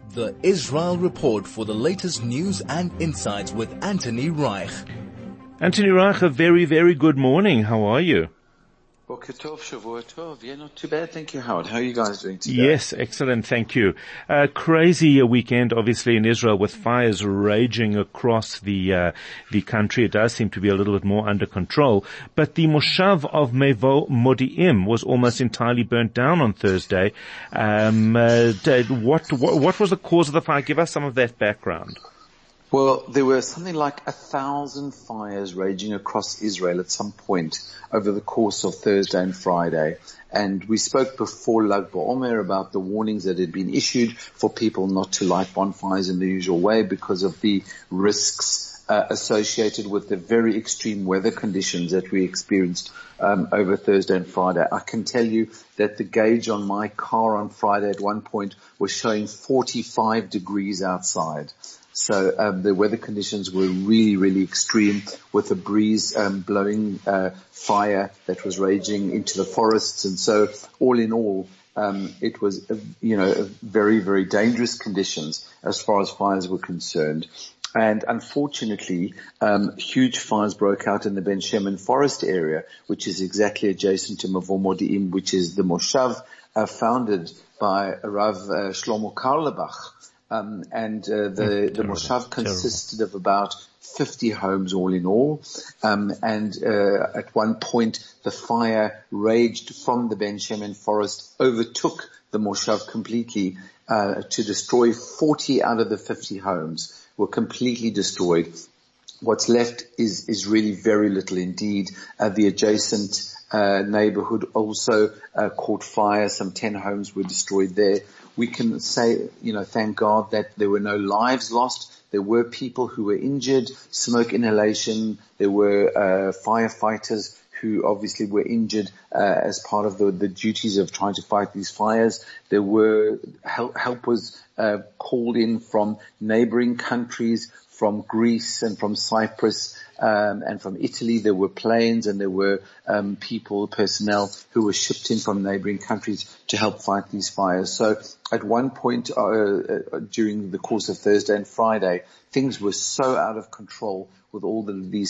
The Israel Report for the latest news and insights with Anthony Reich. Anthony Reich, a very, very good morning. How are you? Boker Tov, Shavua Tov. Yeah, not too bad. Thank you, Howard. How are you guys doing today? Yes, excellent. Thank you. Crazy weekend, obviously, in Israel with fires raging across the country. It does seem to be a little bit more under control. But the Moshav of Mevo Modi'im was almost entirely burnt down on Thursday. What was the cause of the fire? Give us some of that background. Well, there were something like 1,000 fires raging across Israel at some point over the course of Thursday and Friday. And we spoke before Lag BaOmer about the warnings that had been issued for people not to light bonfires in the usual way because of the risks associated with the very extreme weather conditions that we experienced over Thursday and Friday. I can tell you that the gauge on my car on Friday at one point was showing 45 degrees outside. So the weather conditions were really, really extreme, with a breeze blowing fire that was raging into the forests. And so all in all, it was very, very dangerous conditions as far as fires were concerned. And unfortunately, huge fires broke out in the Ben Shemen forest area, which is exactly adjacent to Mevo Modi'im, which is the Moshav founded by Rav Shlomo Karlebach. The Moshav consisted of about 50 homes all in all. At one point, the fire raged from the Ben Shemen forest, overtook the Moshav completely, to destroy 40 out of the 50 homes were completely destroyed. What's left is really very little indeed. The adjacent neighborhood also caught fire. Some 10 homes were destroyed there. We can say, thank God that there were no lives lost. There were people who were injured, smoke inhalation. There were firefighters who obviously were injured as part of the duties of trying to fight these fires. There were help was called in from neighboring countries, from Greece and from Cyprus, and from Italy. There were planes and there were personnel who were shipped in from neighboring countries to help fight these fires. So at one point during the course of Thursday and Friday, things were so out of control with all these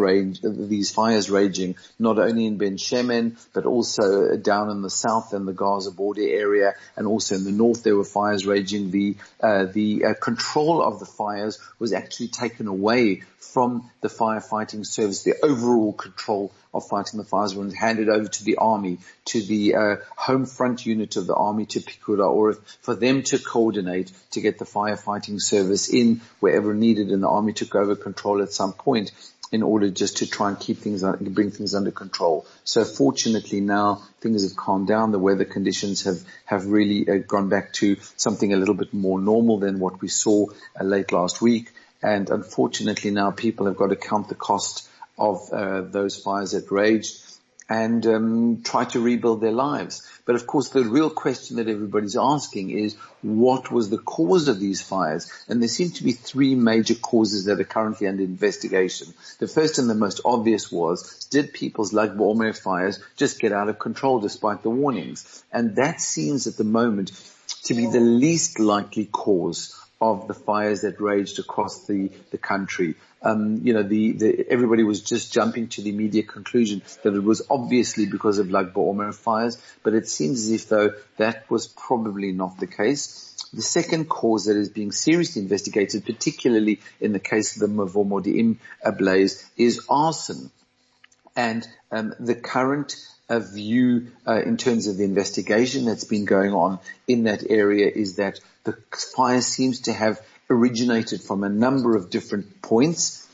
fires raging, not only in Ben Shemen, but also down in the south and the Gaza border area, and also in the north there were fires raging. The control of the fires was actually taken away from the firefighting service. The overall control of fighting the fires was handed over to the army, to the home front unit of the army, to Pikud HaOref, for them to coordinate to get the firefighting service in wherever needed, and the army took over control at some point in order just to try and bring things under control. So fortunately now things have calmed down. The weather conditions have really gone back to something a little bit more normal than what we saw late last week. And unfortunately now people have got to count the cost of those fires that raged and try to rebuild their lives. But of course the real question that everybody's asking is, what was the cause of these fires? And there seem to be three major causes that are currently under investigation. The first and the most obvious was, did people's Lag BaOmer fires just get out of control despite the warnings? And that seems at the moment to be the least likely cause of the fires that raged across the country. Everybody was just jumping to the immediate conclusion that it was obviously because of Lag BaOmer fires, but it seems as if though that was probably not the case. The second cause that is being seriously investigated, particularly in the case of the Mevo Modi'im blaze, is arson. And the current view in terms of the investigation that's been going on in that area is that the fire seems to have originated from a number of different points,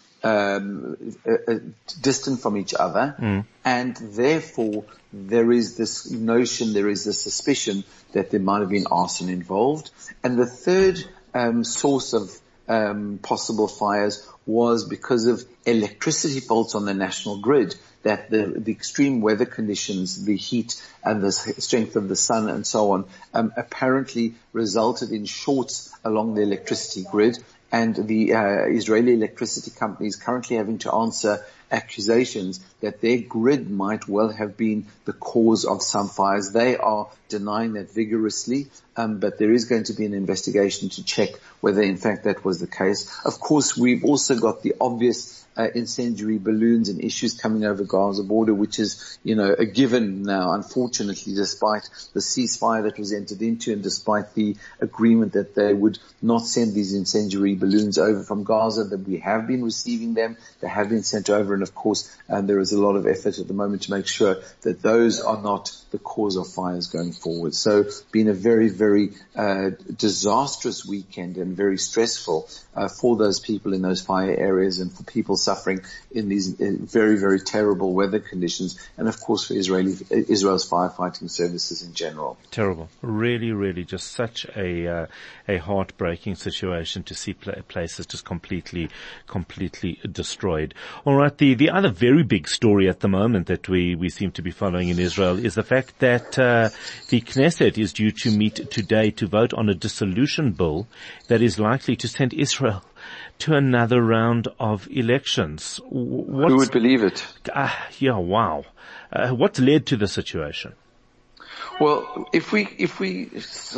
distant from each other, and therefore there is this suspicion that there might have been arson involved. And the third source of possible fires was because of electricity faults on the national grid, that the extreme weather conditions, the heat and the strength of the sun and so on, apparently resulted in shorts along the electricity grid. And the Israeli electricity company is currently having to answer accusations that their grid might well have been the cause of some fires. They are denying that vigorously, but there is going to be an investigation to check whether in fact that was the case. Of course, we've also got the obvious incendiary balloons and issues coming over Gaza border, which is, a given now, unfortunately, despite the ceasefire that was entered into and despite the agreement that they would not send these incendiary balloons over from Gaza, that we have been receiving them. They have been sent over, and of course, there is a lot of effort at the moment to make sure that those are not the cause of fires going forward. So been a very, very disastrous weekend and very stressful for those people in those fire areas and for people suffering in these very, very terrible weather conditions, and of course for Israel's firefighting services in general. Terrible. Really, really just such a heartbreaking situation to see places just completely destroyed. All right. The other very big story at the moment that we seem to be following in Israel is the fact that the Knesset is due to meet today to vote on a dissolution bill that is likely to send Israel to another round of elections. Who would believe it? Yeah, wow. What's led to the situation? Well, if we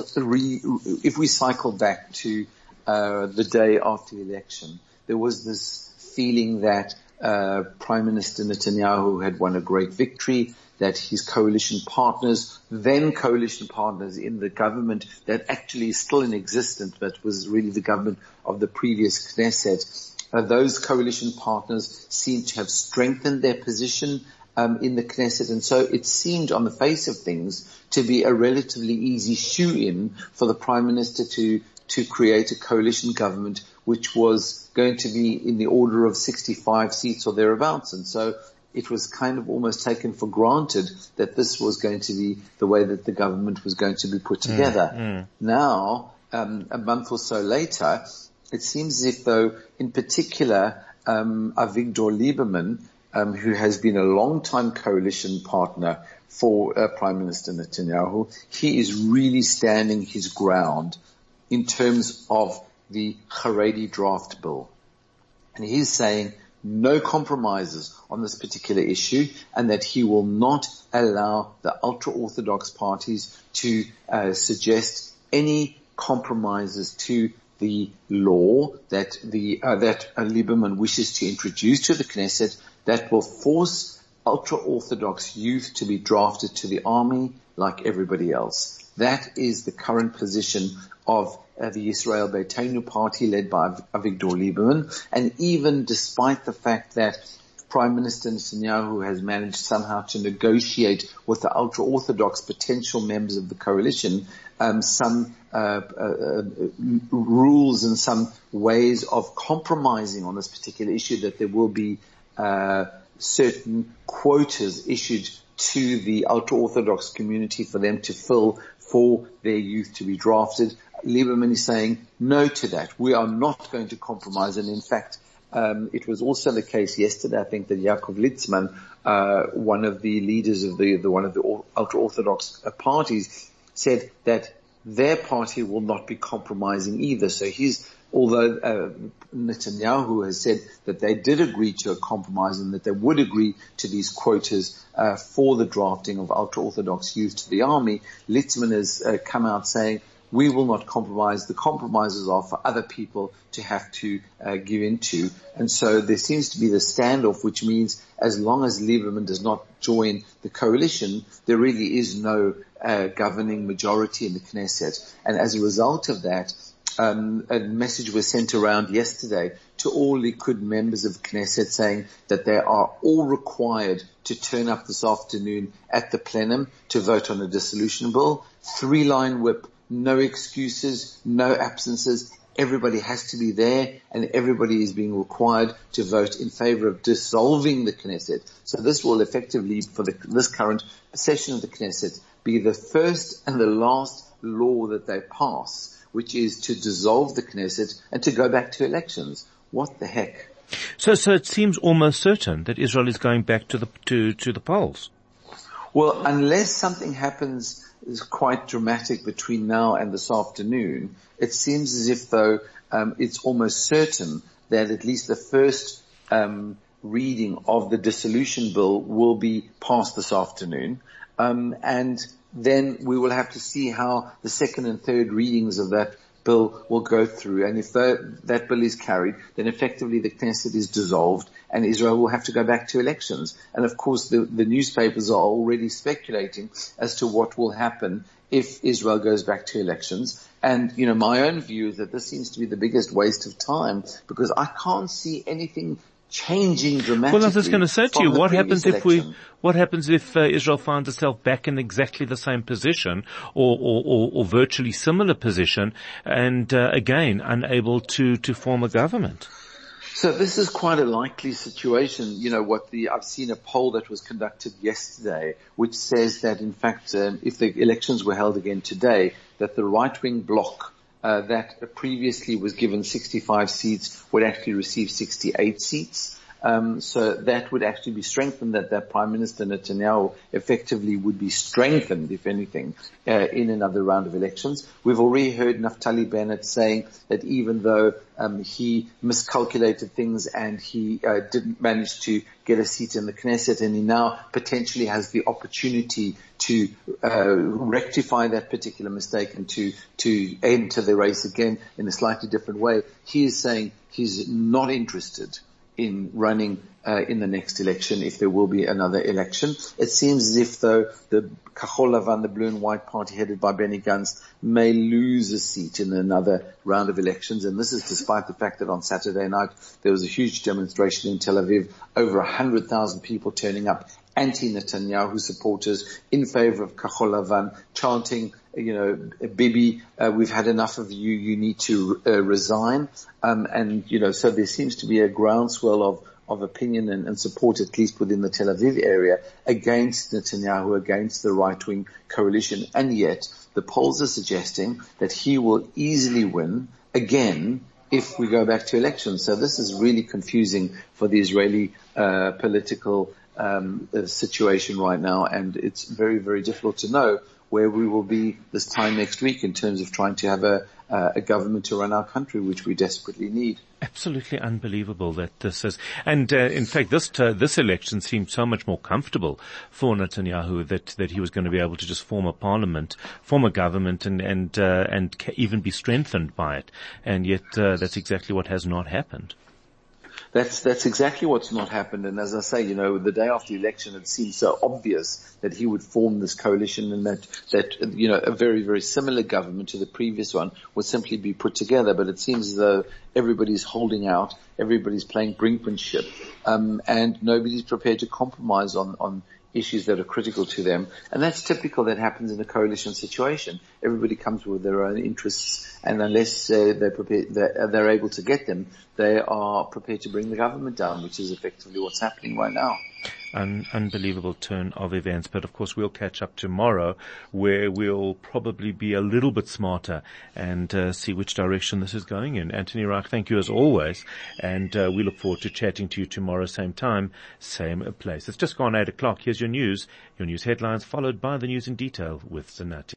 cycle back to the day after the election, there was this feeling that Prime Minister Netanyahu had won a great victory, that his then coalition partners in the government that actually is still in existence, but was really the government of the previous Knesset, those coalition partners seemed to have strengthened their position in the Knesset, and so it seemed on the face of things to be a relatively easy shoe-in for the Prime Minister to create a coalition government which was going to be in the order of 65 seats or thereabouts. And so it was kind of almost taken for granted that this was going to be the way that the government was going to be put together. Now, a month or so later, it seems as if though, in particular, Avigdor Lieberman, who has been a long-time coalition partner for Prime Minister Netanyahu, he is really standing his ground in terms of the Haredi draft bill. And he's saying no compromises on this particular issue, and that he will not allow the ultra-Orthodox parties to suggest any compromises to the law that Lieberman wishes to introduce to the Knesset that will force ultra-Orthodox youth to be drafted to the army like everybody else. That is the current position of the Israel Beitenu party led by Avigdor Lieberman. And even despite the fact that Prime Minister Netanyahu has managed somehow to negotiate with the ultra-Orthodox potential members of the coalition some rules and some ways of compromising on this particular issue, that there will be certain quotas issued to the ultra-Orthodox community for them to fill for their youth to be drafted. Lieberman is saying no to that. We are not going to compromise. And in fact, it was also the case yesterday, I think, that Yaakov Litzman, one of the leaders of one of the ultra-Orthodox parties, said that their party will not be compromising either. So although Netanyahu has said that they did agree to a compromise and that they would agree to these quotas for the drafting of ultra-Orthodox youth to the army, Litzman has come out saying, we will not compromise. The compromises are for other people to have to give into. And so there seems to be the standoff, which means as long as Lieberman does not join the coalition, there really is no governing majority in the Knesset. And as a result of that, a message was sent around yesterday to all Likud members of Knesset saying that they are all required to turn up this afternoon at the plenum to vote on a dissolution bill. 3-line whip. No excuses, no absences. Everybody has to be there, and everybody is being required to vote in favor of dissolving the Knesset. So this will effectively, for this current session of the Knesset, be the first and the last law that they pass, which is to dissolve the Knesset and to go back to elections. What the heck? So it seems almost certain that Israel is going back to the polls. Well, unless something happens is quite dramatic between now and this afternoon, it seems as if though it's almost certain that at least the first reading of the dissolution bill will be passed this afternoon. And then we will have to see how the second and third readings of that bill will go through. And if that bill is carried, then effectively the Knesset is dissolved and Israel will have to go back to elections. And of course the newspapers are already speculating as to what will happen if Israel goes back to elections. And, my own view is that this seems to be the biggest waste of time because I can't see anything changing dramatically. Well, I was just going to say to you, what happens if Israel finds itself back in exactly the same position or virtually similar position and, again, unable to form a government? So this is quite a likely situation. I've seen a poll that was conducted yesterday, which says that in fact, if the elections were held again today, that the right-wing bloc that previously was given 65 seats would actually receive 68 seats. So that would actually be strengthened, that Prime Minister Netanyahu effectively would be strengthened, if anything, in another round of elections. We've already heard Naftali Bennett saying that even though he miscalculated things and he didn't manage to get a seat in the Knesset, and he now potentially has the opportunity to rectify that particular mistake and to enter the race again in a slightly different way, he is saying he's not interested in running in the next election if there will be another election. It seems as if though the Kahol Lavan, the Blue and White Party headed by Benny Gantz, may lose a seat in another round of elections, and this is despite the fact that on Saturday night there was a huge demonstration in Tel Aviv, over 100,000 people turning up, anti-Netanyahu supporters in favor of Kahol Lavan, chanting, Bibi, we've had enough of you, you need to resign. So there seems to be a groundswell of opinion and support, at least within the Tel Aviv area, against Netanyahu, against the right-wing coalition. And yet the polls are suggesting that he will easily win again if we go back to elections. So this is really confusing for the Israeli political situation right now, and it's very, very difficult to know where we will be this time next week in terms of trying to have a government to run our country, which we desperately need. Absolutely unbelievable that this is, and in fact, this election seemed so much more comfortable for Netanyahu that he was going to be able to just form a parliament, form a government, and even be strengthened by it. And yet, that's exactly what has not happened. That's exactly what's not happened. And as I say, the day after the election, it seemed so obvious that he would form this coalition and that a very, very similar government to the previous one would simply be put together. But it seems as though everybody's holding out, everybody's playing brinkmanship, and nobody's prepared to compromise on issues that are critical to them. And that's typical that happens in a coalition situation. Everybody comes with their own interests, and unless they're able to get them, they are prepared to bring the government down, which is effectively what's happening right now. An unbelievable turn of events, but of course we'll catch up tomorrow where we'll probably be a little bit smarter and see which direction this is going in. Anthony Reich, thank you as always, and we look forward to chatting to you tomorrow, same time, same place. It's just gone 8 o'clock. Here's your news headlines, followed by the news in detail with Zanati.